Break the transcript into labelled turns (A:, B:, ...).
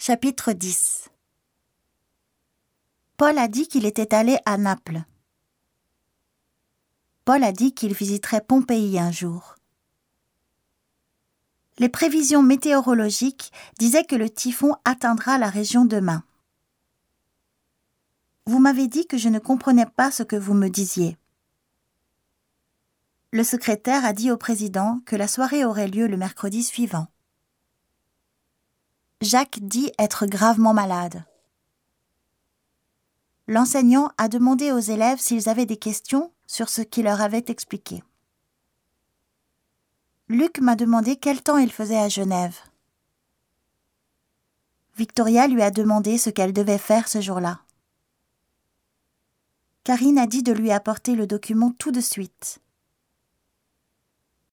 A: Chapitre 10. Paul a dit qu'il était allé à Naples. Paul a dit qu'il visiterait Pompéi un jour. Les prévisions météorologiques disaient que le typhon atteindra la région demain. Vous m'avez dit que je ne comprenais pas ce que vous me disiez. Le secrétaire a dit au président que la soirée aurait lieu le mercredi suivant. Jacques dit être gravement malade. L'enseignant a demandé aux élèves s'ils avaient des questions sur ce qu'il leur avait expliqué. Luc m'a demandé quel temps il faisait à Genève. Victoria lui a demandé ce qu'elle devait faire ce jour-là. Karine a dit de lui apporter le document tout de suite.